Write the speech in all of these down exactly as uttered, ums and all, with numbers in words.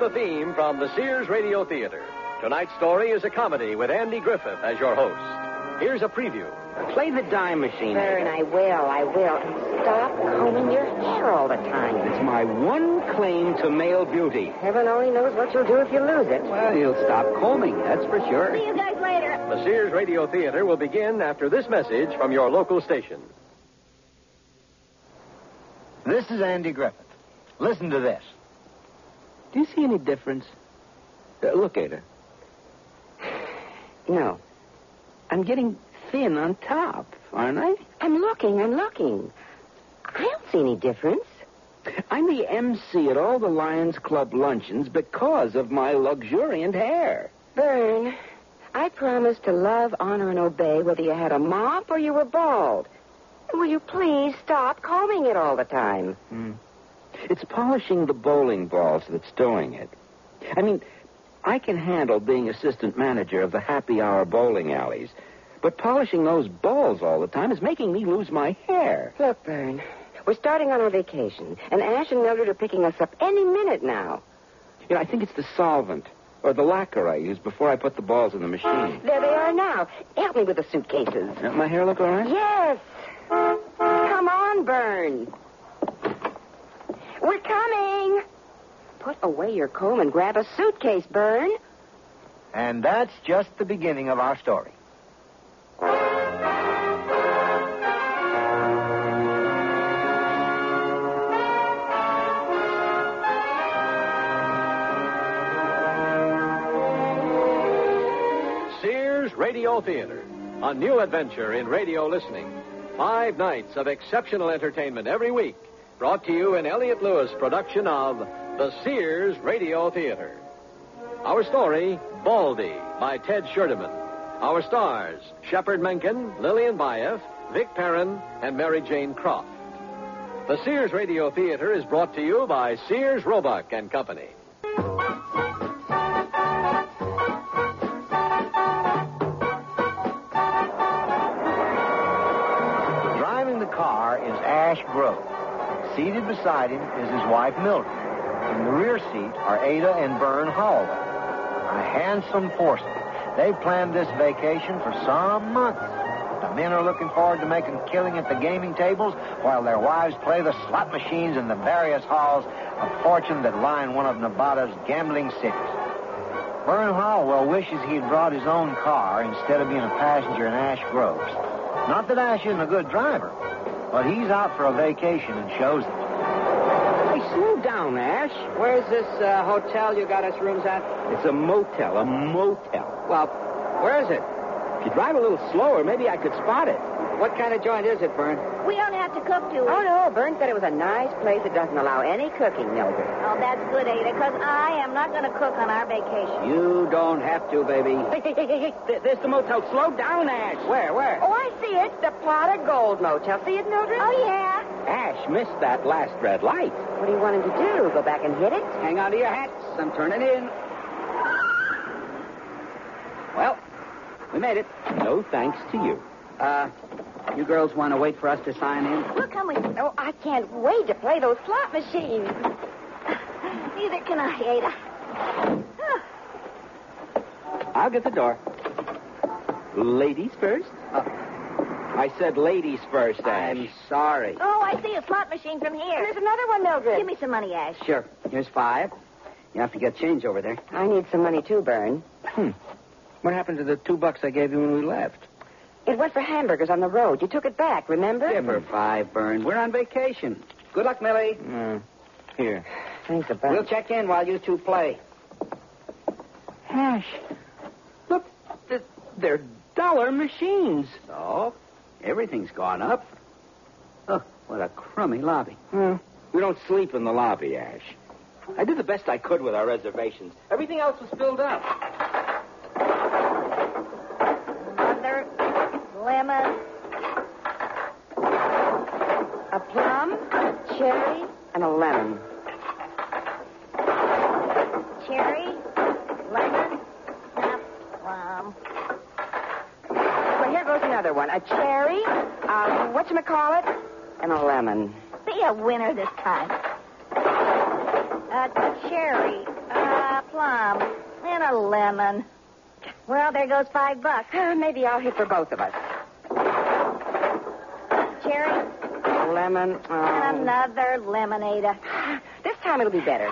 the theme from the Sears Radio Theater. Tonight's story is a comedy with Andy Griffith as your host. Here's a preview. Play the dime machine. Vern, I will, I will. And stop combing your hair all the time. It's my one claim to male beauty. Heaven only knows what you'll do if you lose it. Well, you'll stop combing, that's for sure. See you guys later. The Sears Radio Theater will begin after this message from your local station. This is Andy Griffith. Listen to this. Do you see any difference? Uh, look at her. No. I'm getting thin on top, aren't I? I'm looking, I'm looking. I don't see any difference. I'm the M C at all the Lions Club luncheons because of my luxuriant hair. Vern, I promised to love, honor, and obey whether you had a mop or you were bald. Will you please stop combing it all the time? Hmm. It's polishing the bowling balls that's doing it. I mean, I can handle being assistant manager of the happy hour bowling alleys, but polishing those balls all the time is making me lose my hair. Look, Vern, we're starting on our vacation, and Ash and Mildred are picking us up any minute now. You know, I think it's the solvent or the lacquer I use before I put the balls in the machine. There they are now. Help me with the suitcases. Uh, my hair look all right? Yes. Come on, Vern. We're coming. Put away your comb and grab a suitcase, Vern. And that's just the beginning of our story. Sears Radio Theater, a new adventure in radio listening. Five nights of exceptional entertainment every week, brought to you in Elliott Lewis' production of the Sears Radio Theater. Our story, Baldy, by Ted Scherdeman. Our stars, Shepard Menken, Lillian Baeff, Vic Perrin, and Mary Jane Croft. The Sears Radio Theater is brought to you by Sears Roebuck and Company. Driving the car is Ash Grove. Seated beside him is his wife, Mildred. In the rear seat are Ada and Vern Holloway. A handsome foursome. They've planned this vacation for some months. The men are looking forward to making a killing at the gaming tables while their wives play the slot machines in the various halls of fortune that line one of Nevada's gambling cities. Vern Hollowell wishes he'd brought his own car instead of being a passenger in Ash Grove's. Not that Ash isn't a good driver, but he's out for a vacation and shows it. Hey, slow down, Ash. Where's this uh, hotel you got us rooms at? It's a motel, a motel. Well, where is it? If you drive a little slower, maybe I could spot it. What kind of joint is it, Vern? We don't have to cook, do we? Oh, no, Vern said it was a nice place that doesn't allow any cooking, Mildred. Oh, that's good, Ada, because I am not going to cook on our vacation. You don't have to, baby. Hey, hey, hey, hey, hey. Th- There's the motel. Slow down, Ash. Where, where? Oh, I see it. The Plot of Gold Motel. See it, Mildred? Oh, yeah. Ash missed that last red light. What do you want him to do? Go back and hit it? Hang on to your hats. I'm turning in. Well, we made it. No thanks to you. Uh, you girls want to wait for us to sign in? We'll come with you. Oh, I can't wait to play those slot machines. Neither can I, Ada. I'll get the door. Ladies first? Uh, I said ladies first, Ash. I'm sorry. Oh, I see a slot machine from And here. there's another one, Mildred. Give me some money, Ash. Sure. Here's five. You have to get change over there. I need some money, too, Vern. Hmm. What happened to the two bucks I gave you when we left? It went for hamburgers on the road. You took it back, remember? Give her five, Vern. We're on vacation. Good luck, Millie. Uh, here. Thanks a bunch. We'll check in while you two play. Ash, look, th- they're dollar machines. So, everything's gone up. Oh, what a crummy lobby. Well, we don't sleep in the lobby, Ash. I did the best I could with our reservations. Everything else was filled up. Mother, lemon, A plum, a cherry, and a lemon. cherry, lemon, snap, plum. Well, here goes another one. A cherry, uh, whatchamacallit, and a lemon. Be a winner this time. A cherry, uh, a plum, and a lemon. Well, there goes five bucks. Uh, maybe I'll hit for both of us. Cherry, A lemon. Oh. and another lemonade. This time it'll be better.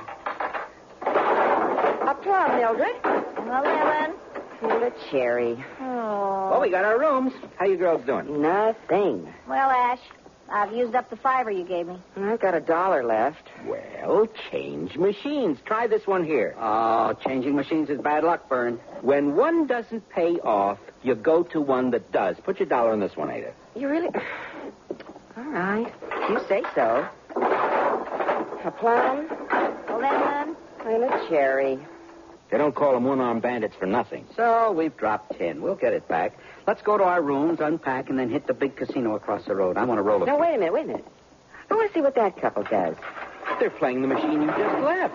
A plum, Mildred. And a lemon. And a cherry. Oh. Well, we got our rooms. How you girls doing? Nothing. Well, Ash, I've used up the fiver you gave me. I've got a dollar left. Well, change machines. Try this one here. Oh, changing machines is bad luck, Bern. When one doesn't pay off, you go to one that does. Put your dollar on this one, Ada. You really... All right. You say so. A plum A lemon. and a cherry. They don't call them one-armed bandits for nothing. So we've dropped ten. We'll get it back. Let's go to our rooms, unpack, and then hit the big casino across the road. I want to roll a No, wait a minute, wait a minute. I want to see what that couple does. They're playing the machine you just left.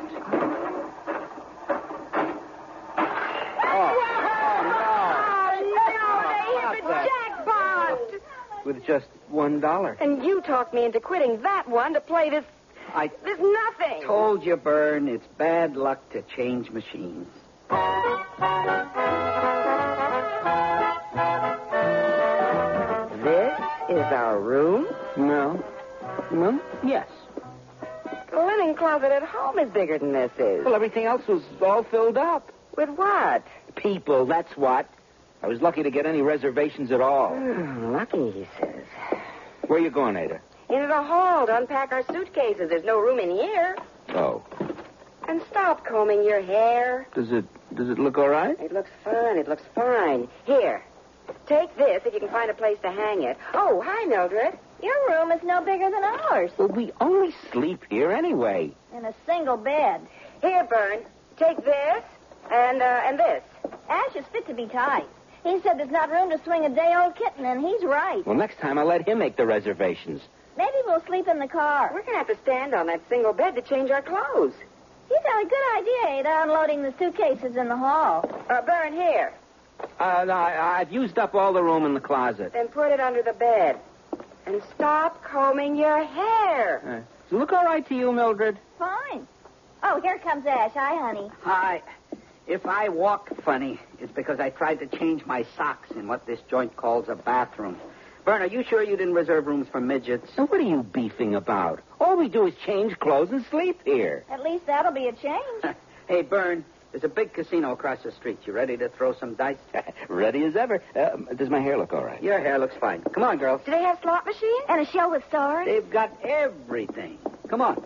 With just one dollar. And you talked me into quitting that one to play this... I this nothing. told you, Bern, it's bad luck to change machines. This is our room? No. No? Yes. The linen closet at home is bigger than this is. Well, everything else was all filled up. With what? People, that's what. I was lucky to get any reservations at all. Hmm, lucky, he says. Where you going, Ada? Into the hall to unpack our suitcases. There's no room in here. Oh. And stop combing your hair. Does it does it look all right? It looks fine. It looks fine. Here. Take this if you can find a place to hang it. Oh, hi, Mildred. Your room is no bigger than ours. Well, we only sleep here anyway. In a single bed. Here, Bern. Take this and, uh, and this. Ash is fit to be tied. He said there's not room to swing a day-old kitten, and he's right. Well, next time I'll let him make the reservations. Maybe we'll sleep in the car. We're going to have to stand on that single bed to change our clothes. He's got a good idea, Ada, unloading the suitcases in the hall. Uh, Bern, here. Uh, no, I, I've used up all the room in the closet. Then put it under the bed. And stop combing your hair. Uh, does it look all right to you, Mildred? Fine. Oh, here comes Ash. Hi, honey. Hi. If I walk funny, it's because I tried to change my socks in what this joint calls a bathroom. Bern, are you sure you didn't reserve rooms for midgets? So what are you beefing about? All we do is change clothes and sleep here. At least that'll be a change. Hey, Bern, there's a big casino across the street. You ready to throw some dice? Ready as ever. Uh, does my hair look all right? Your hair looks fine. Come on, girls. Do they have slot machines? And a show with stars. They've got everything. Come on.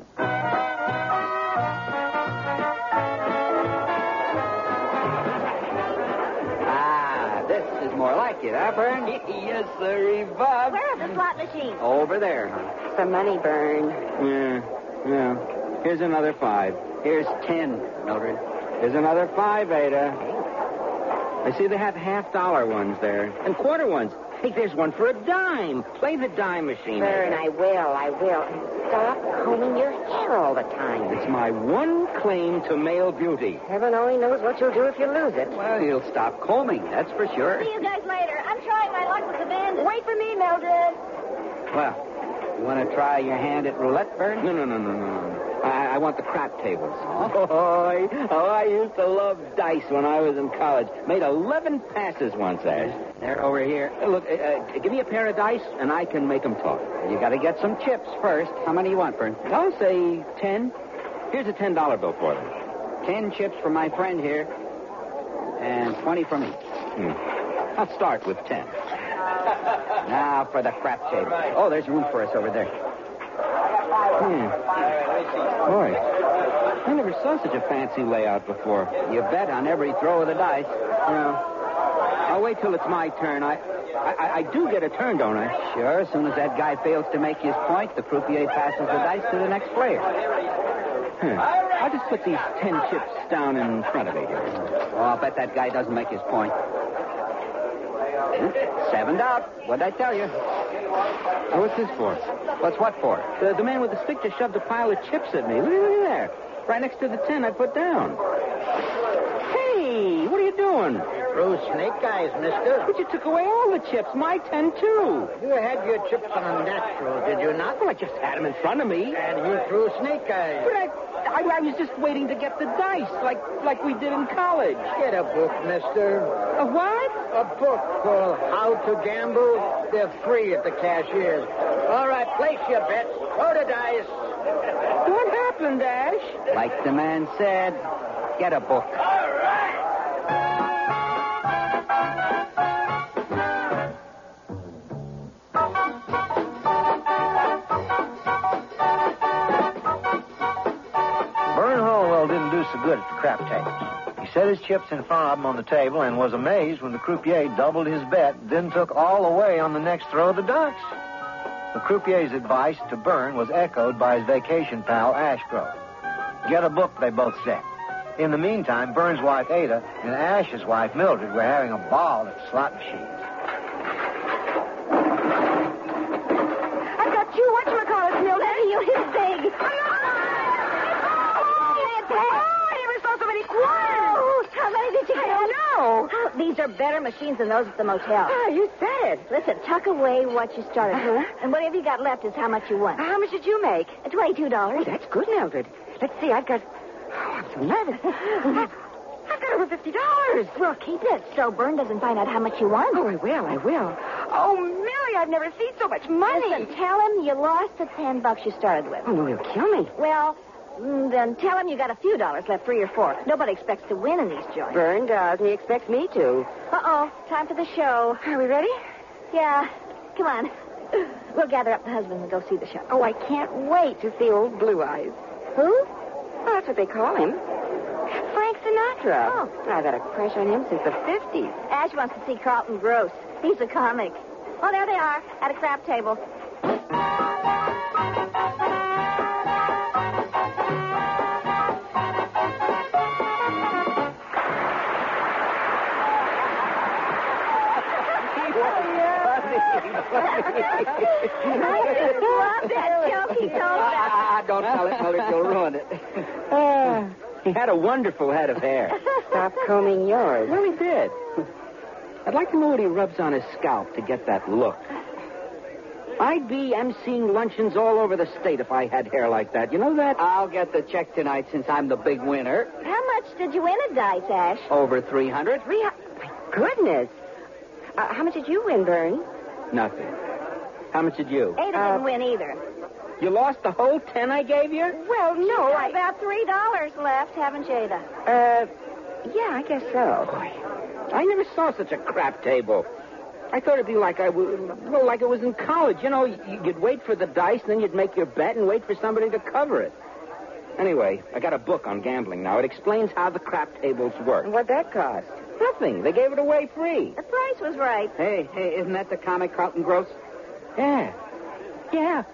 Ah, this is more like it, huh, Bern? Yes, sir, Bob. Where are the slot machines? Over there, huh? Some money, Bern. Yeah, yeah. Here's another five. Here's ten, Mildred. Here's another five, Ada. I see they have half-dollar ones there. And quarter ones. Hey, there's one for a dime. Play the dime machine, Bern, Ada. I will, I will. And stop combing your hair all the time. It's my one claim to male beauty. Heaven only knows what you'll do if you lose it. Well, you'll stop combing, that's for sure. See you guys later. I'm trying my luck with the bandits. Wait for me, Mildred. Well, you want to try your hand at roulette, Bern? No, no, no, no, no. I, I want the crap tables. Oh, oh, I used to love dice when I was in college. Made eleven passes once, Ash. They're over here. Uh, Look, uh, uh, give me a pair of dice, and I can make them talk. You got to get some chips first. How many you want, Bern? I'll say ten. Here's a ten-dollar bill for them. Ten chips for my friend here, and twenty for me. Hmm. I'll start with ten. Now for the crap table. Oh, there's room for us over there. Hmm. Boy, I never saw such a fancy layout before. You bet on every throw of the dice. Well, I'll wait till it's my turn. I, I, I do get a turn, don't I? Sure, as soon as that guy fails to make his point, the croupier passes the dice to the next player. Hmm. I'll just put these ten chips down in front of me here. Oh, I'll bet that guy doesn't make his point. Sevened out. What'd I tell you? So what's this for? What's what for? The, the man with the stick just shoved a pile of chips at me. Look, look at there. Right next to the ten I put down. Hey, what are you doing? Through snake eyes, mister. But you took away all the chips. My ten, too. You had your chips on natural, did you not? Well, I just had them in front of me. And you threw snake eyes. But I, I, I was just waiting to get the dice, like like we did in college. Get a book, mister. A what? A book called How to Gamble. They're free at the cashier's. All right, place your bets. Throw the dice. What happened, Ash? Like the man said, get a book. All right. Vern Hallwell didn't do so good at the crap tables. He set his chips in front of him on the table and was amazed when the croupier doubled his bet, then took all away on the next throw of the dice. The croupier's advice to Vern was echoed by his vacation pal, Ashgrove. Get a book, they both said. In the meantime, Vern's wife, Ada, and Ash's wife, Mildred, were having a ball at the slot machines. I've got two whatchamacallits, Mildred. You hit big. Oh, I never saw so many quarters. How many did you I get? don't know. Oh, these are better machines than those at the motel. Ah, you said it. Listen, tuck away what you started Uh-huh. with. And whatever you got left is how much you won. How much did you make? twenty-two dollars. Oh, that's good, Mildred. Let's see, I've got... Oh, I'm so nervous. I've, I've got over fifty dollars. Well, keep it so Bern doesn't find out how much you won. Oh, I will, I will. Oh, Millie, I've never seen so much money. Listen, tell him you lost the ten bucks you started with. Oh, no, he'll kill me. Well, mm, then tell him you got a few dollars left, three or four. Nobody expects to win in these joints. Vern does, and he expects me to. Uh-oh, time for the show. Are we ready? Yeah, come on. We'll gather up the husband and go see the show. Oh, I can't wait to see old Blue Eyes. Who? Oh, that's what they call him. Frank Sinatra. Oh. I've had a crush on him since the fifties. Ash wants to see Carlton Gross. He's a comic. Oh, there they are, at a crap table. I love that joke he told us. Ah, don't tell it, Mildred. You'll ruin it. Ah, he had a wonderful head of hair. Stop combing yours. Well, he did. I'd like to know what he rubs on his scalp to get that look. I'd be emceeing luncheons all over the state if I had hair like that. You know that? I'll get the check tonight since I'm the big winner. How much did you win at Dice, Ash? Over three hundred. Three hu- My goodness. Uh, how much did you win, Vern? Nothing. How much did you? Ada Uh, didn't win either. You lost the whole ten I gave you? Well, no, Got I... about three dollars left, haven't you, Ada? Uh, yeah, I guess so. I never saw such a crap table. I thought it'd be like I was, well, like it was in college. You know, you'd wait for the dice, then you'd make your bet and wait for somebody to cover it. Anyway, I got a book on gambling now. It explains how the crap tables work. What'd that cost? Nothing. They gave it away free. The price was right. Hey, hey, isn't that the comic Carlton Gross? Yeah. Yeah.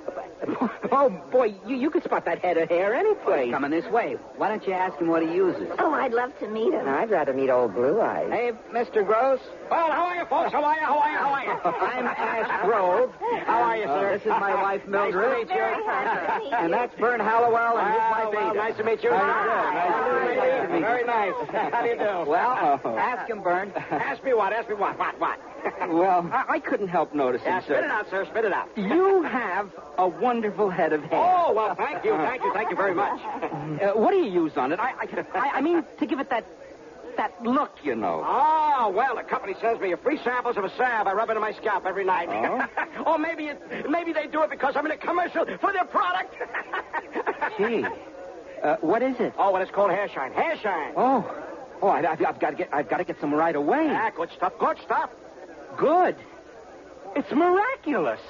Oh, boy, you, you could spot that head of hair anyplace. Coming this way. Why don't you ask him what he uses? Oh, I'd love to meet him. I'd rather meet old Blue Eyes. Hey, Mister Gross. Well, how are you, folks? How are you? How are you? How are you? I'm Ash Grove. How are you, sir? This is my wife, Mildred. Nice to meet you. Very happy to meet And you. that's Vern Hallowell and his Ah, wife, well, Ada. nice to meet you. How How you doing? Nice to meet you. Nice to meet you. Very nice. How do you do? Well, Oh. ask him, Vern. Ask me what? Ask me what? What? What? Well, I, I couldn't help noticing, Yeah, spit it sir. out, sir. Spit it out. You have a wonderful head of hair. Oh, well, thank you. Thank you. Thank you very much. Uh, what do you use on it? I, I, I, I mean, to give it that that look, you know. Oh, well, the company sends me a free samples of a salve I rub into my scalp every night. Oh? or maybe it, maybe they do it because I'm in a commercial for their product. Gee, uh, what is it? Oh, well, it's called hair shine. Hair shine. Oh, oh, I, I've, I've got to get, I've got to get some right away. Ah, good stuff. Good stuff. Good. It's miraculous.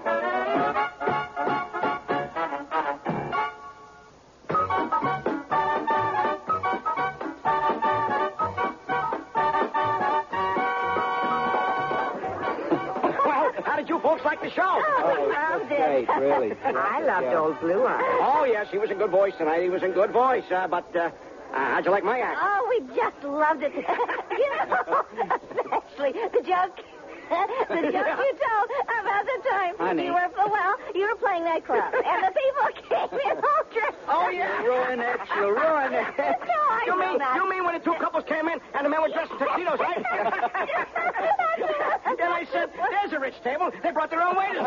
Well, how did you folks like the show? Oh, loved it. Great, really. I loved Yeah. old Blue Eyes. Oh, yes, he was in good voice tonight. He was in good voice. Uh, but uh, uh, how'd you like my act? Oh, we just loved it. You know, especially the joke The joke you told about the time Honey. you were, well, you were playing that club, and the people came in all dressed Oh, up. yeah. Ruin it. You'll ruin it. No, I You know mean that. you mean when the two couples came in and the men were dressed in tuxedos, right? Then I said, "There's a rich table. They brought their own waiters."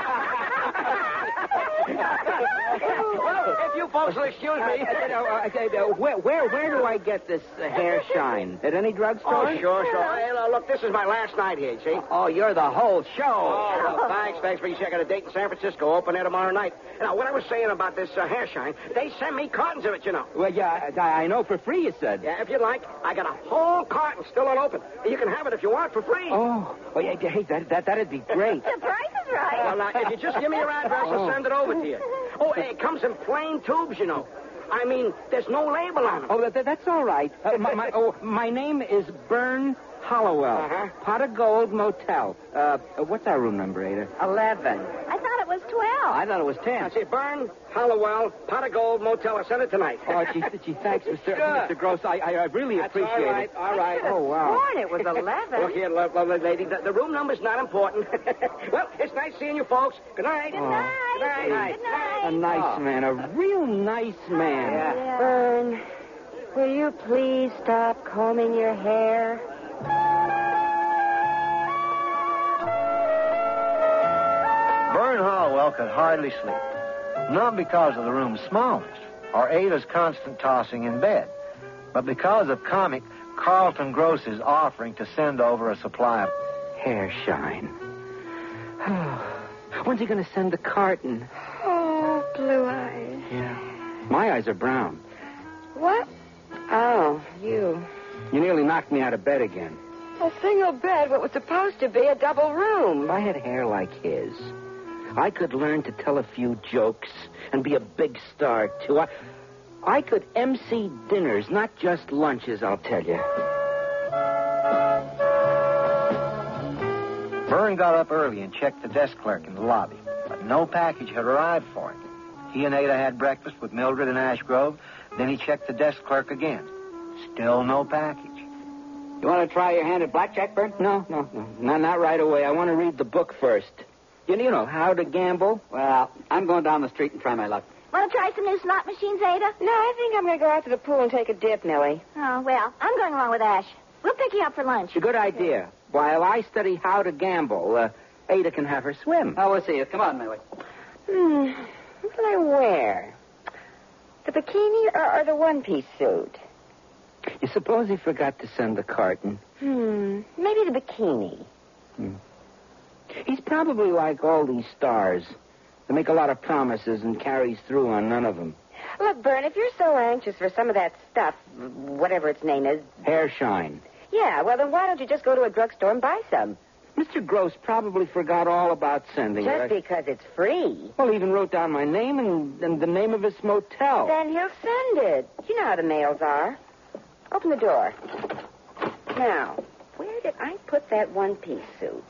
Well, if you folks will excuse Uh, me. uh, uh, uh, uh, where, where, where do I get this uh, hair shine? At any drugstore? Oh, sure, sure. Hey, uh, look, this is my last night here, you see? Oh, you're the whole show. Oh, well, thanks, thanks for you checking a date in San Francisco. Open there tomorrow night. Now, what I was saying about this uh, hair shine, they send me cartons of it, you know. Well, yeah, I, I know for free, you said. Yeah, if you like, I got a whole carton still unopened. You can have it if you want for free. Oh, oh yeah, hey, that, that, that'd be great. The price is right. Well, now, if you just give me your address, I'll send it over to you. Oh, hey, it comes in plain tubes, you know. I mean, there's no label on them. Oh, that, that's all right. Uh, my, my, oh, my name is Bern Hollowell. Uh-huh. Pot of Gold Motel. Uh, what's our room number, Ada? Eleven. I thought it was twelve. I thought it was ten. I say, Byrne, Hollowell, Pot of Gold Motel. I'll send it tonight. Oh, gee, gee thanks, Mister Sure. Mister Gross. I, I, I really That's appreciate all right, it. all right. Oh, wow. Sworn it was eleven. Look here, lo- lovely lady. The, the room number's not important. Well, it's nice seeing you folks. Good night. Good night. Good night. Good night. A nice Oh. man, a real nice man. Yeah. Vern, will you please stop combing your hair? Vern Hollowell could hardly sleep. Not because of the room's smallness or Ada's constant tossing in bed, but because of comic Carlton Gross's offering to send over a supply of... Hair shine. When's he going to send the carton? Oh, blue eyes. Yeah. My eyes are brown. What? Oh, you. You nearly knocked me out of bed again. A single bed, what was supposed to be a double room. If I had hair like his, I could learn to tell a few jokes and be a big star, too. I, I could M C dinners, not just lunches, I'll tell you. Vern got up early and checked the desk clerk in the lobby, but no package had arrived for him. He and Ada had breakfast with Mildred in Ash Grove. Then he checked the desk clerk again. Still no package. You want to try your hand at blackjack, Bern? No, no, no. Not, not right away. I want to read the book first. You, you know, How to Gamble. Well, I'm going down the street and try my luck. Want to try some new slot machines, Ada? No, I think I'm going to go out to the pool and take a dip, Millie. Oh, well, I'm going along with Ash. We'll pick you up for lunch. It's a good idea. While I study how to gamble, uh, Ada can have her swim. Oh, we'll see you. Come on, Millie. Hmm. What will I wear? The bikini or, or the one-piece suit? You suppose he forgot to send the carton? Hmm. Maybe the bikini. Hmm. He's probably like all these stars. They make a lot of promises and carries through on none of them. Look, Bern, if you're so anxious for some of that stuff, whatever its name is... Hair shine. Yeah, well, then why don't you just go to a drugstore and buy some? Mister Gross probably forgot all about sending Just it. because it's free. Well, he even wrote down my name and, and the name of his motel. Then he'll send it. You know how the mails are. Open the door. Now, where did I put that one-piece suit?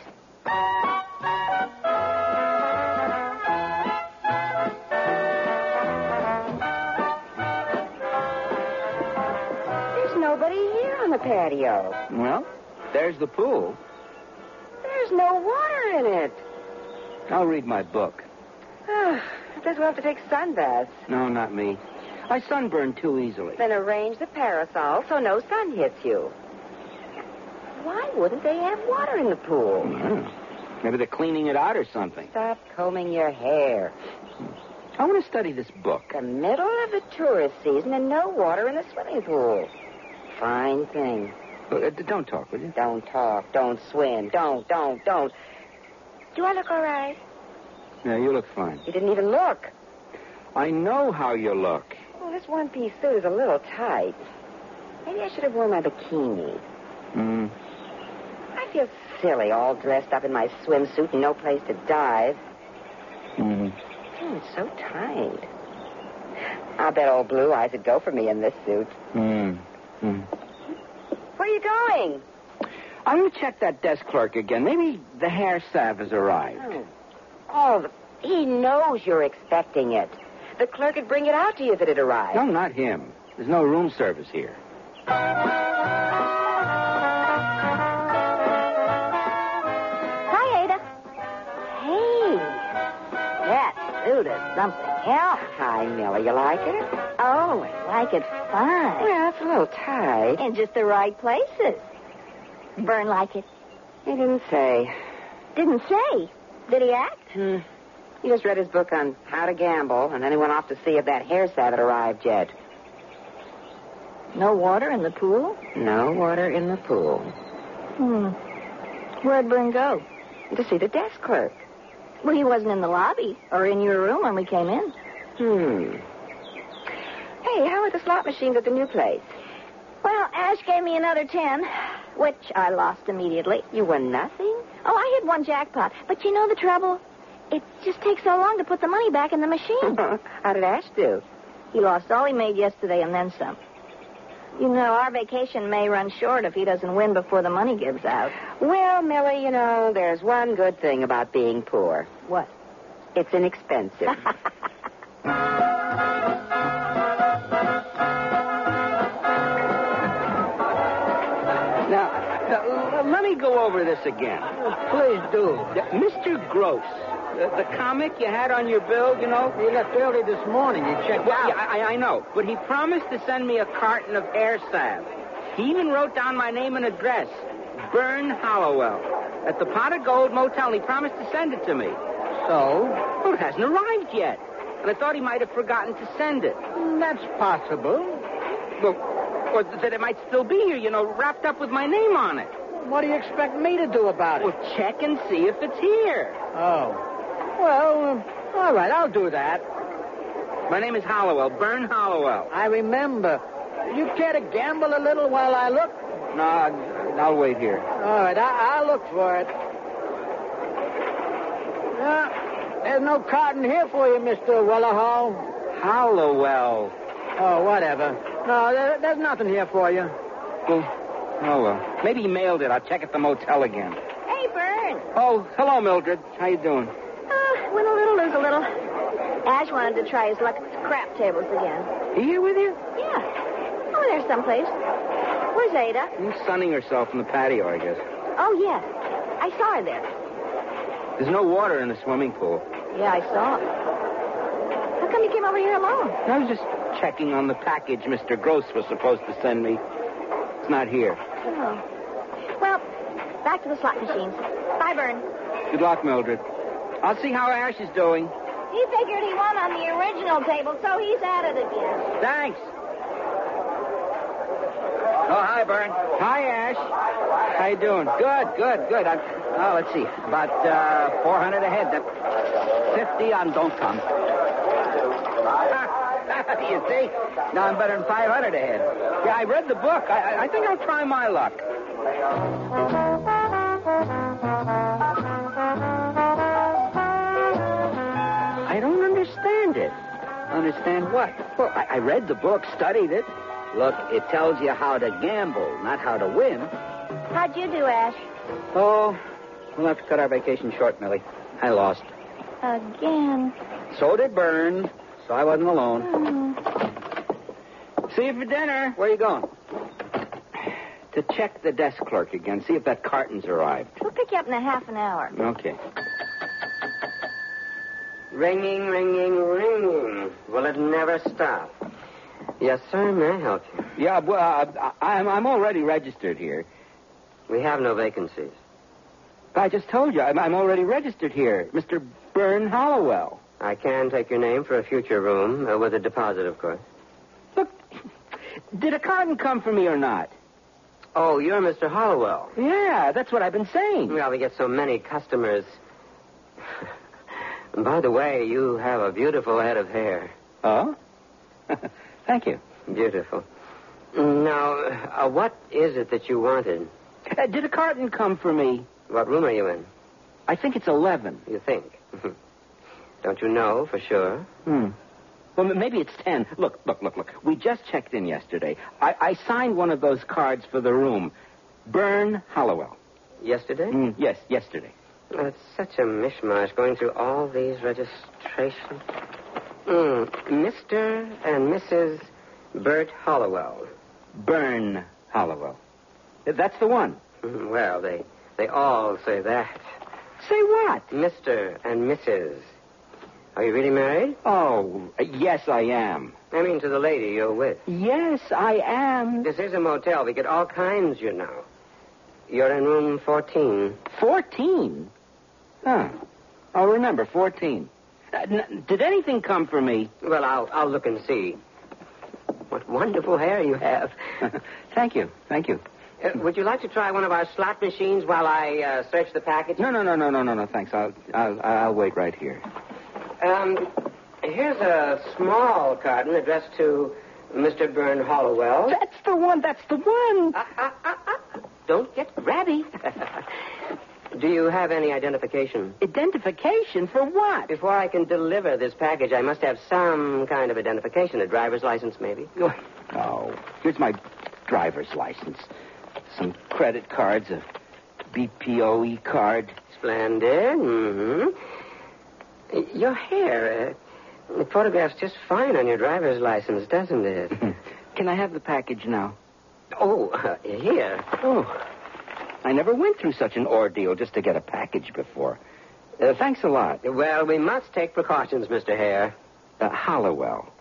There's nobody here on the patio. Well, there's the pool. There's no water in it. I'll read my book. I guess we'll have to take sunbaths. No, not me. I sunburn too easily. Then arrange the parasol so no sun hits you. Why wouldn't they have water in the pool? Hmm. Maybe they're cleaning it out or something. Stop combing your hair. I want to study this book. The middle of the tourist season and no water in the swimming pool. Fine thing. Uh, don't talk, will you? Don't talk. Don't swim. Don't, don't, don't. Do I look all right? Yeah, you look fine. You didn't even look. I know how you look. Well, this one-piece suit is a little tight. Maybe I should have worn my bikini. Hmm. I feel silly all dressed up in my swimsuit and no place to dive. Hmm. Hmm, it's so tight. I'll bet old Blue Eyes would go for me in this suit. Hmm. Hmm. Where are you going? I'm going to check that desk clerk again. Maybe the hair salve has arrived. Oh, oh the, he knows you're expecting it. The clerk would bring it out to you if it had arrived. No, not him. There's no room service here. something. Yeah. Hi, Millie. You like it? Oh, I like it fine. Well, it's a little tight. In just the right places. Bern like it? He didn't say. Didn't say. Did he act? Hmm. He just read his book on how to gamble, and then he went off to see if that hair salve had arrived yet. No water in the pool? No water in the pool. Hmm. Where'd Bern go? To see the desk clerk. Well, he wasn't in the lobby or in your room when we came in. Hmm. Hey, how are the slot machines at the new place? Well, Ash gave me another ten, which I lost immediately. You won nothing? Oh, I hit one jackpot. But you know the trouble? It just takes so long to put the money back in the machine. How did Ash do? He lost all he made yesterday and then some. You know, our vacation may run short if he doesn't win before the money gives out. Well, Millie, you know, there's one good thing about being poor. What? It's inexpensive. Now, now, let me go over this again. Please do. Mister Gross, the, the comic you had on your bill, you know? He left early this morning. He checked Well, out. yeah, I, I know, but he promised to send me a carton of air salve. He even wrote down my name and address, Bern Hollowell, at the Pot of Gold Motel, and he promised to send it to me. So? Well, it hasn't arrived yet, and I thought he might have forgotten to send it. That's possible. Well, or that it might still be here, you know, wrapped up with my name on it. What do you expect me to do about it? Well, check and see if it's here. Oh. Well, um, all right, I'll do that. My name is Hollowell, Bern Hollowell. I remember. You care to gamble a little while I look? No, I'll wait here. All right, I- I'll look for it. Uh, there's no carton here for you, Mister Wellahall. Hollowell. Oh, whatever. No, there, there's nothing here for you. Oh, oh, well. Maybe he mailed it. I'll check at the motel again. Hey, Bern. Oh, hello, Mildred. How you doing? Uh, win a little, lose a little. Ash wanted to try his luck at the crap tables again. He here with you? Yeah. Oh, there's someplace. Where's Ada? She's sunning herself in the patio, I guess. Oh, yeah. I saw her there. There's no water in the swimming pool. Yeah, I saw her. How come you came over here alone? I was just checking on the package Mister Gross was supposed to send me. It's not here. Oh. Well, back to the slot machines. Bye, Bern. Good luck, Mildred. I'll see how Ash is doing. He figured he won on the original table, so he's at it again. Thanks. Oh, hi, Bern. Hi, Ash. How you doing? Good, good, good. I'm, oh, let's see. About uh, four hundred ahead. That fifty on Don't Come. You see? Now I'm better than five hundred ahead. Yeah, I read the book. I, I, I think I'll try my luck. I don't understand it. Understand what? Well, I, I read the book, studied it. Look, it tells you how to gamble, not how to win. How'd you do, Ash? Oh, we'll have to cut our vacation short, Millie. I lost. Again. So did Bern, so I wasn't alone. Mm. See you for dinner. Where are you going? To check the desk clerk again, see if that carton's arrived. We'll pick you up in a half an hour. Okay. Ringing, ringing, ringing. Will it never stop? Yes, sir. May I help you? Yeah, well, uh, I'm, I'm already registered here. We have no vacancies. I just told you, I'm, I'm already registered here. Mister Bern Hollowell. I can take your name for a future room, uh, with a deposit, of course. Look, did a carton come for me or not? Oh, you're Mister Hollowell. Yeah, that's what I've been saying. Well, we get so many customers. By the way, you have a beautiful head of hair. Oh? Thank you. Beautiful. Now, uh, what is it that you wanted? Uh, did a carton come for me? What room are you in? I think it's eleven. You think? Don't you know for sure? Hmm. Well, maybe it's ten. Look, look, look, look. We just checked in yesterday. I, I signed one of those cards for the room. Bern Hollowell. Yesterday? Mm, yes, yesterday. Oh, it's such a mishmash going through all these registrations. Mm, Mister and Missus Bert Hollowell. Bern Hollowell. That's the one. Mm, well, they they all say that. Say what? Mister and Missus Are you really married? Oh, yes, I am. I mean, to the lady you're with. Yes, I am. This is a motel. We get all kinds, you know. You're in room fourteen. Fourteen? Huh. I'll remember, fourteen. Uh, n- did anything come for me? Well, I'll I'll look and see. What wonderful hair you have. Thank you, thank you. Uh, would you like to try one of our slot machines while I uh, search the package? No, no, no, no, no, no, no, thanks. I'll, I'll, I'll wait right here. Um, here's a small carton addressed to Mister Byrne Hollowell. That's the one, that's the one. Ah, ah, ah, ah. Don't get grabby. Do you have any identification? Identification for what? Before I can deliver this package, I must have some kind of identification. A driver's license, maybe? Oh, here's my driver's license. Some credit cards, a B P O E card. Splendid. Mm-hmm. Your hair, uh, it photographs just fine on your driver's license, doesn't it? Can I have the package now? Oh, uh, here. Oh, I never went through such an ordeal just to get a package before. Uh, thanks a lot. Well, we must take precautions, Mister Hare. Uh, Hollowell.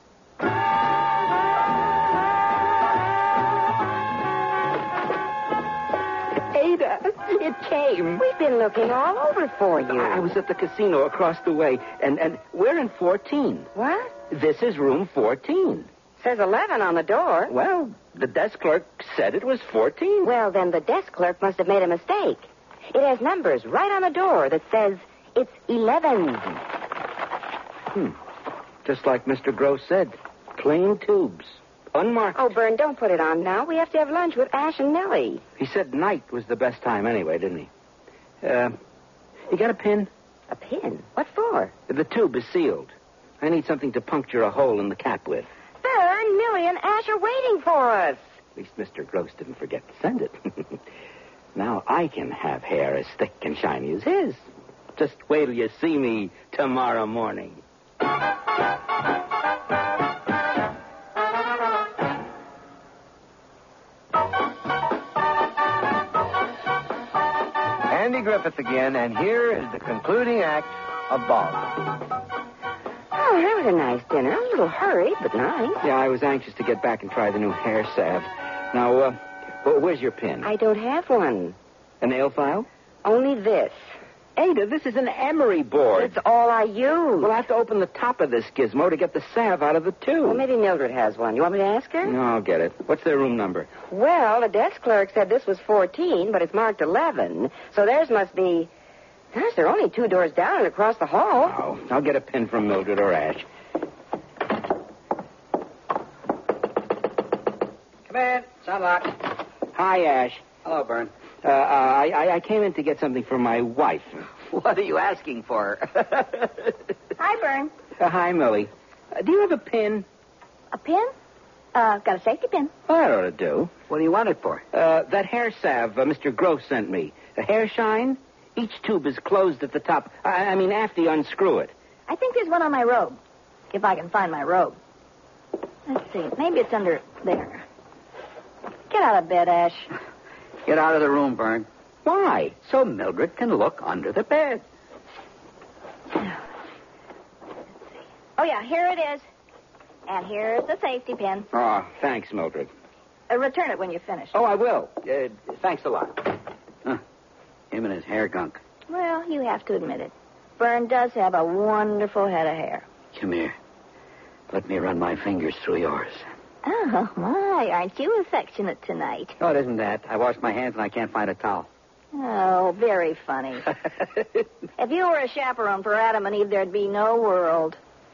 Ada, it came. We've been looking all over for you. I was at the casino across the way, and, and we're in fourteen. What? This is room fourteen. Says eleven on the door. Well, the desk clerk said it was fourteen. Well, then the desk clerk must have made a mistake. It has numbers right on the door that says it's eleven. Hmm. Just like Mister Gross said. Plain tubes. Unmarked. Oh, Bern, don't put it on now. We have to have lunch with Ash and Millie. He said night was the best time anyway, didn't he? Uh, you got a pin? A pin? What for? The tube is sealed. I need something to puncture a hole in the cap with. Bern, Millie, and Ash are waiting for us. At least Mister Gross didn't forget to send it. Now I can have hair as thick and shiny as his. Just wait till you see me tomorrow morning. Andy Griffith again, and here is the concluding act of Baldwin. Oh, that was a nice dinner. A little hurried, but nice. Yeah, I was anxious to get back and try the new hair salve. Now, uh, well, where's your pin? I don't have one. A nail file? Only this. Ada, this is an emery board. It's all I use. We'll have to open the top of this gizmo to get the salve out of the tube. Well, maybe Mildred has one. You want me to ask her? No, I'll get it. What's their room number? Well, the desk clerk said this was fourteen, but it's marked eleven. So theirs must be... Gosh, they're only two doors down and across the hall. Oh, I'll get a pin from Mildred or Ash. Come in. It's unlocked. Hi, Ash. Hello, Bern. Uh, uh, I, I came in to get something for my wife. What are you asking for? Hi, Bern. Uh, hi, Millie. Uh, do you have a pin? A pin? Uh, got a safety pin. Well, that ought to do. What do you want it for? Uh, that hair salve uh, Mister Gross sent me. The hair shine? Each tube is closed at the top. I, I mean, after you unscrew it. I think there's one on my robe. If I can find my robe. Let's see. Maybe it's under there. Get out of bed, Ash. Get out of the room, Bern. Why? So Mildred can look under the bed. Oh, yeah, here it is. And here's the safety pin. Oh, thanks, Mildred. Uh, return it when you finish. Oh, I will. Uh, thanks a lot. Huh. Him and his hair gunk. Well, you have to admit it. Bern does have a wonderful head of hair. Come here. Let me run my fingers through yours. Oh, my, aren't you affectionate tonight? Oh, it isn't that. I washed my hands and I can't find a towel. Oh, very funny. If you were a chaperone for Adam and Eve, there'd be no world.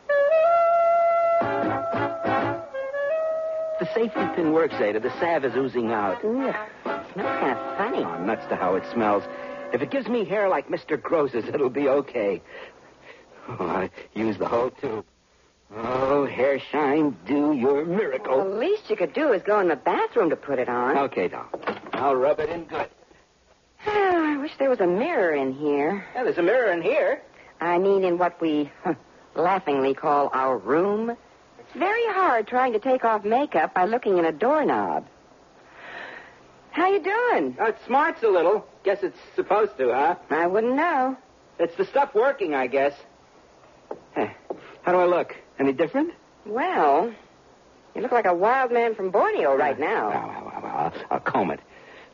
The safety pin works, Ada. The salve is oozing out. Ugh, smells kind of funny. Oh, nuts to how it smells. If it gives me hair like Mister Gross's, it'll be okay. Oh, I use the whole tube. Oh, hair shine, do your miracle. Well, the least you could do is go in the bathroom to put it on. Okay, doll. I'll rub it in good. I wish there was a mirror in here. Yeah, there's a mirror in here. I mean, in what we laughingly call our room. It's very hard trying to take off makeup by looking in a doorknob. How you doing? Oh, it smarts a little. Guess it's supposed to, huh? I wouldn't know. It's the stuff working, I guess. Eh, How do I look? Any different? Well, you look like a wild man from Borneo right now. Well, well, well, well, I'll, I'll comb it.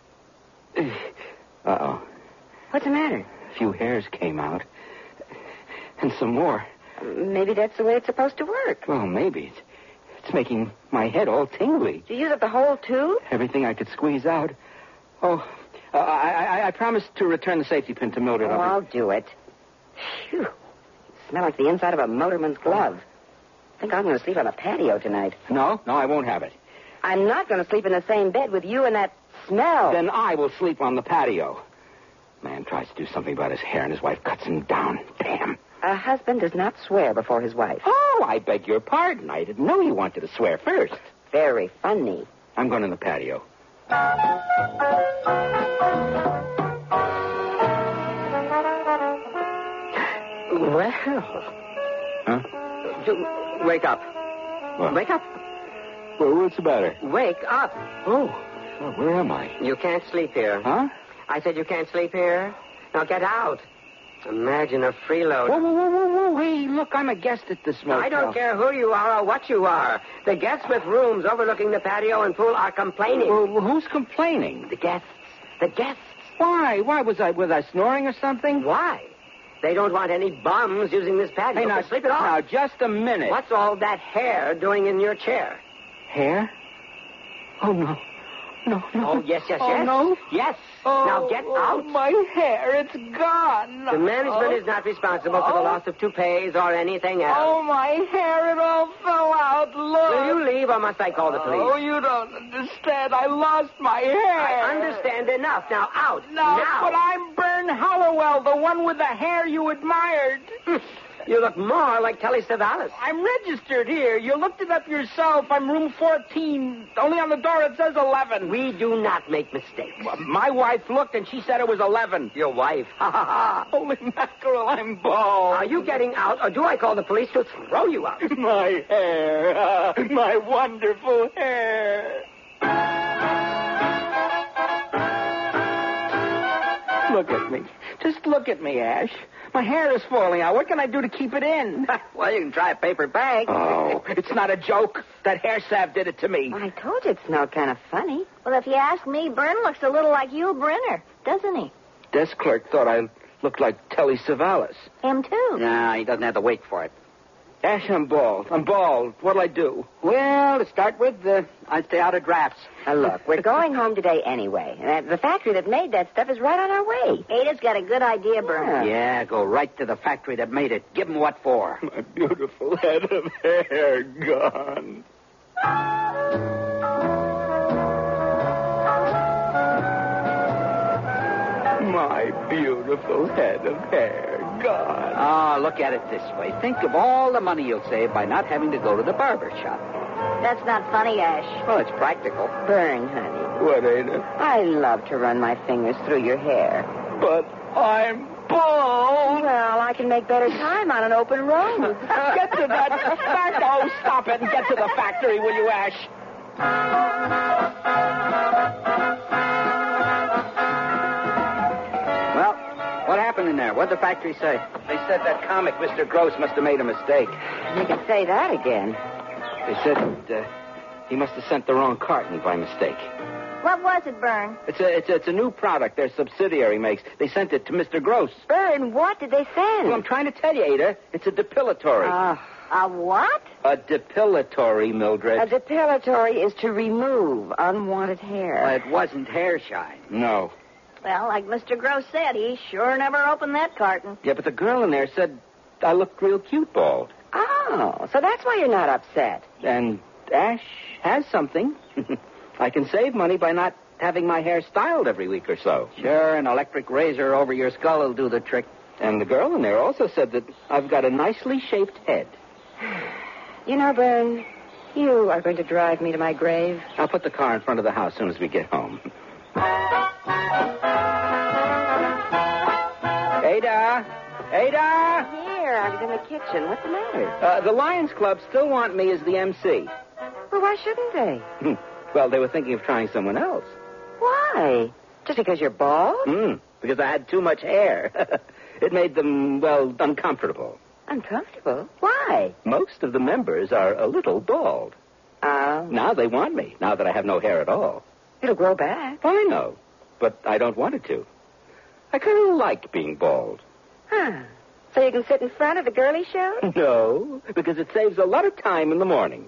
Uh-oh. What's the matter? A few hairs came out. And some more. Maybe that's the way it's supposed to work. Well, maybe. It's, it's making my head all tingly. Did you use up the whole tube? Everything I could squeeze out. Oh, uh, I, I, I promised to return the safety pin to Mildred. Oh, I'll, I'll do it. Phew. You smell like the inside of a motorman's glove. I think I'm going to sleep on a patio tonight. No, no, I won't have it. I'm not going to sleep in the same bed with you and that smell. Then I will sleep on the patio. Man tries to do something about his hair, and his wife cuts him down. Damn. A husband does not swear before his wife. Oh, I beg your pardon. I didn't know you wanted to swear first. Very funny. I'm going in the patio. Well. Huh? You, wake up. What? Wake up. Well, what's the matter? Wake up. Oh, well, where am I? You can't sleep here. Huh? I said you can't sleep here. Now get out. Imagine a freeload. Whoa, whoa, whoa, whoa, whoa. Hey, look, I'm a guest at this motel. I don't care who you are or what you are. The guests with rooms overlooking the patio and pool are complaining. Well, who's complaining? The guests. The guests. Why? Why? Was I was I snoring or something? Why? They don't want any bums using this patio. Hey, now, So sleep it off. Now, just a minute. What's all that hair doing in your chair? Hair? Oh, no. No, no. Oh, yes, yes, Oh, yes. no. Yes. Oh, now get oh, out. My hair, it's gone. The management oh. is not responsible for the Oh. loss of toupees or anything else. Oh, my hair, it all fell out. Look. Will you leave or must I call the police? Oh, you don't understand. I lost my hair. I understand enough. Now out. No, now. but I'm Bern Hollowell, the one with the hair you admired. You look more like Telly Savalas. I'm registered here. You looked it up yourself. I'm room fourteen. Only on the door it says eleven. We do not make mistakes. Well, my wife looked and she said it was eleven. Your wife. Ha ha ha. Holy mackerel, I'm bald. Are you getting out or do I call the police to throw you out? My hair. Ah, my wonderful hair. Look at me. Just look at me, Ash. My hair is falling out. What can I do to keep it in? Well, you can try a paper bag. Oh, it's not a joke. That hair salve did it to me. I told you it smelled kind of funny. Well, if you ask me, Bern looks a little like Yul Brynner, doesn't he? Desk clerk thought I looked like Telly Savalas. Him, too. No, he doesn't have to wait for it. Ash, I'm bald. I'm bald. What'll I do? Well, to start with, uh, I'd stay out of drafts. Now, look, we're going home today anyway. And the factory that made that stuff is right on our way. Ada's got a good idea, Bern. Yeah, go right to the factory that made it. Give them what for. My beautiful head of hair gone. My beautiful head of hair gone. Ah, look at it this way. Think of all the money you'll save by not having to go to the barber shop. That's not funny, Ash. Well, it's practical. Bern, honey. What, Ada? I love to run my fingers through your hair. But I'm bald. Well, I can make better time on an open road. Get to that factory. Oh, stop it and get to the factory, will you, Ash? Well, what happened in there? What'd the factory say? They said that comic, Mister Gross, must have made a mistake. You can say that again. They said uh, he must have sent the wrong carton by mistake. What was it, Bern? It's a, it's a, it's a new product their subsidiary makes. They sent it to Mister Gross. Bern, what did they send? Well, I'm trying to tell you, Ada. It's a depilatory. Ah. A what? A depilatory, Mildred. A depilatory is to remove unwanted hair. Well, it wasn't hair shine. No. Well, like Mister Gross said, he sure never opened that carton. Yeah, but the girl in there said I looked real cute bald. Oh, so that's why you're not upset. And Ash has something. I can save money by not having my hair styled every week or so. Sure, an electric razor over your skull will do the trick. And the girl in there also said that I've got a nicely shaped head. You know, Bern, you are going to drive me to my grave. I'll put the car in front of the house as soon as we get home. Ada! Ada! Here, I was in the kitchen. What's the matter? Uh, the Lions Club still want me as the M C. Well, why shouldn't they? Well, they were thinking of trying someone else. Why? Just because you're bald? Mm, because I had too much hair. It made them, well, uncomfortable. Uncomfortable? Why? Most of the members are a little bald. Oh. Now they want me, now that I have no hair at all. It'll grow back. I know, but I don't want it to. I kind of like being bald. Huh. So you can sit in front of the girly show? No, because it saves a lot of time in the morning.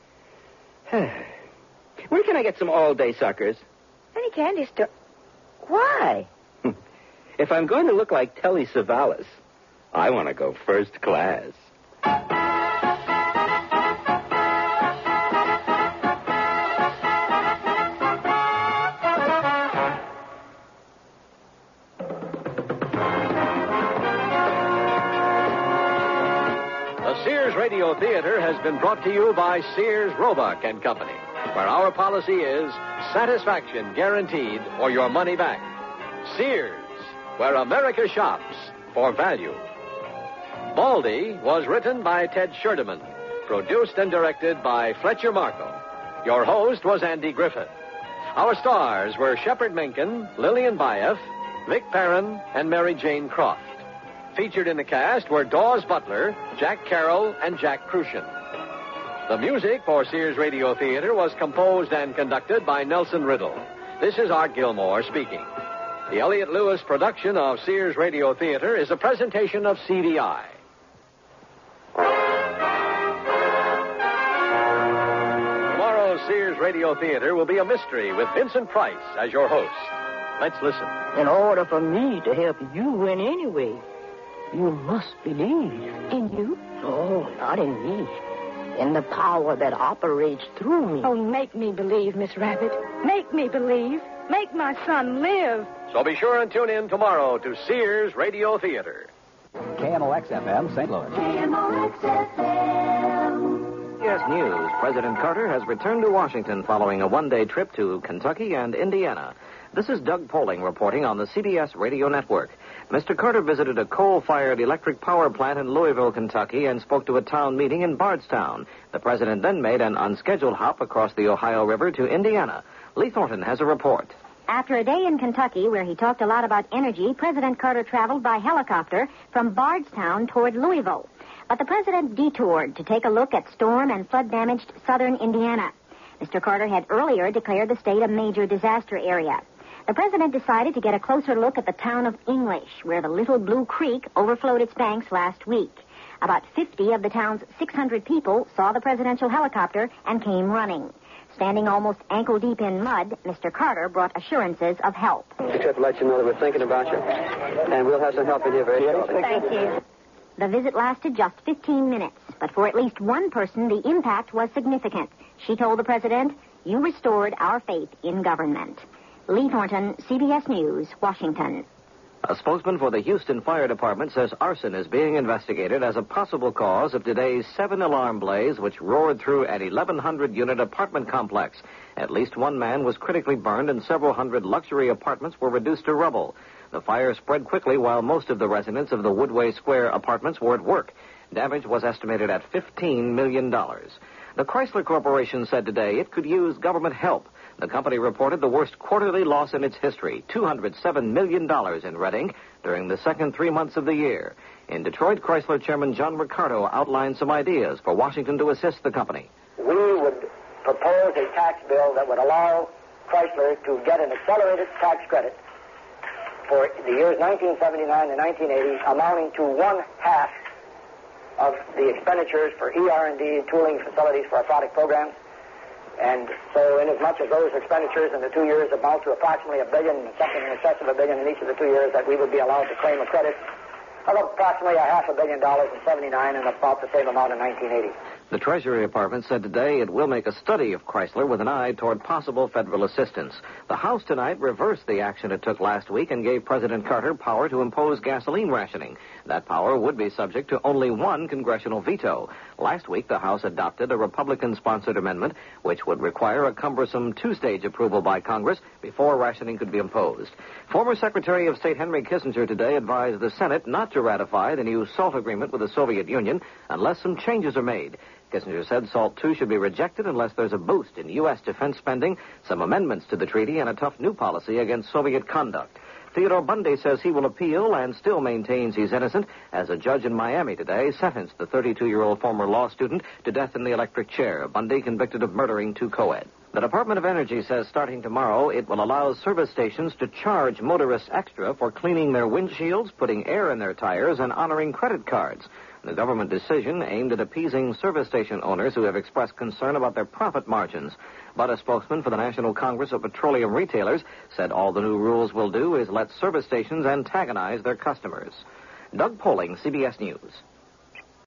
Where can I get some all-day suckers? Any candy store. Why? If I'm going to look like Telly Savalas, I want to go first class. The Sears Radio Theater has been brought to you by Sears Roebuck and Company, where our policy is satisfaction guaranteed or your money back. Sears, where America shops for value. Baldy was written by Ted Scherdeman, produced and directed by Fletcher Markle. Your host was Andy Griffith. Our stars were Shepard Menken, Lillian Baeff, Vic Perrin, and Mary Jane Croft. Featured in the cast were Dawes Butler, Jack Carroll, and Jack Crucian. The music for Sears Radio Theater was composed and conducted by Nelson Riddle. This is Art Gilmore speaking. The Elliott Lewis production of Sears Radio Theater is a presentation of C D I. Tomorrow's Sears Radio Theater will be a mystery with Vincent Price as your host. Let's listen. In order for me to help you win anyway, you must believe. In you? No, not in me. In the power that operates through me. Oh, make me believe, Miss Rabbit. Make me believe. Make my son live. So be sure and tune in tomorrow to Sears Radio Theater. K M O X F M, Saint Louis. K M O X F M. C B S News. President Carter has returned to Washington following a one-day trip to Kentucky and Indiana. This is Doug Poling reporting on the C B S Radio Network. Mister Carter visited a coal-fired electric power plant in Louisville, Kentucky, and spoke to a town meeting in Bardstown. The president then made an unscheduled hop across the Ohio River to Indiana. Lee Thornton has a report. After a day in Kentucky where he talked a lot about energy, President Carter traveled by helicopter from Bardstown toward Louisville. But the president detoured to take a look at storm and flood-damaged southern Indiana. Mister Carter had earlier declared the state a major disaster area. The president decided to get a closer look at the town of English, where the Little Blue Creek overflowed its banks last week. About fifty of the town's six hundred people saw the presidential helicopter and came running. Standing almost ankle-deep in mud, Mister Carter brought assurances of help. Except to let you know that we're thinking about you, and we'll have some help in here very shortly. Thank you. The visit lasted just fifteen minutes, but for at least one person, the impact was significant. She told the president, "You restored our faith in government." Lee Thornton, C B S News, Washington. A spokesman for the Houston Fire Department says arson is being investigated as a possible cause of today's seven-alarm blaze which roared through an eleven hundred unit apartment complex. At least one man was critically burned and several hundred luxury apartments were reduced to rubble. The fire spread quickly while most of the residents of the Woodway Square apartments were at work. Damage was estimated at fifteen million dollars. The Chrysler Corporation said today it could use government help. The company reported the worst quarterly loss in its history, two hundred seven million dollars in red ink during the second three months of the year. In Detroit, Chrysler Chairman John Ricardo outlined some ideas for Washington to assist the company. We would propose a tax bill that would allow Chrysler to get an accelerated tax credit for the years nineteen seventy-nine to nineteen eighty, amounting to one half of the expenditures for E R and D, tooling facilities for our product programs. And so inasmuch as those expenditures in the two years amount to approximately a billion, something in excess of a billion in each of the two years, that we would be allowed to claim a credit of approximately a half a billion dollars in seventy-nine and about the same amount in nineteen eighty. The Treasury Department said today it will make a study of Chrysler with an eye toward possible federal assistance. The House tonight reversed the action it took last week and gave President Carter power to impose gasoline rationing. That power would be subject to only one congressional veto. Last week, the House adopted a Republican-sponsored amendment which would require a cumbersome two-stage approval by Congress before rationing could be imposed. Former Secretary of State Henry Kissinger today advised the Senate not to ratify the new SALT agreement with the Soviet Union unless some changes are made. Kissinger said SALT two should be rejected unless there's a boost in U S defense spending, some amendments to the treaty, and a tough new policy against Soviet conduct. Theodore Bundy says he will appeal and still maintains he's innocent, as a judge in Miami today sentenced the thirty-two-year-old former law student to death in the electric chair. Bundy convicted of murdering two co-eds. The Department of Energy says starting tomorrow, it will allow service stations to charge motorists extra for cleaning their windshields, putting air in their tires, and honoring credit cards. The government decision aimed at appeasing service station owners who have expressed concern about their profit margins. But a spokesman for the National Congress of Petroleum Retailers said all the new rules will do is let service stations antagonize their customers. Doug Poling, C B S News.